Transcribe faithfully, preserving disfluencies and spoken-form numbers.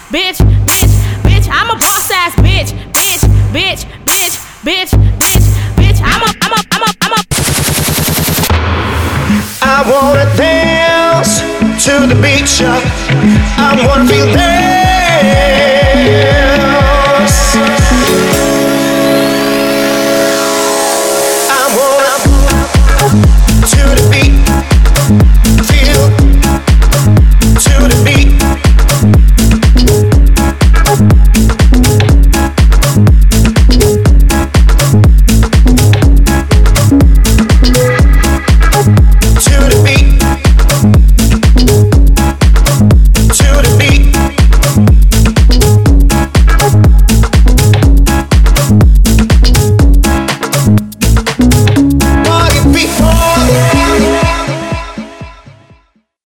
bitch, bitch, bitch. I'm a boss ass bitch, bitch, bitch, bitch, bitch, bitch, bitch. I'm a, I'm a, I'm a, I'm a. I wanna dance to the beat, yeah. I wanna feel dance.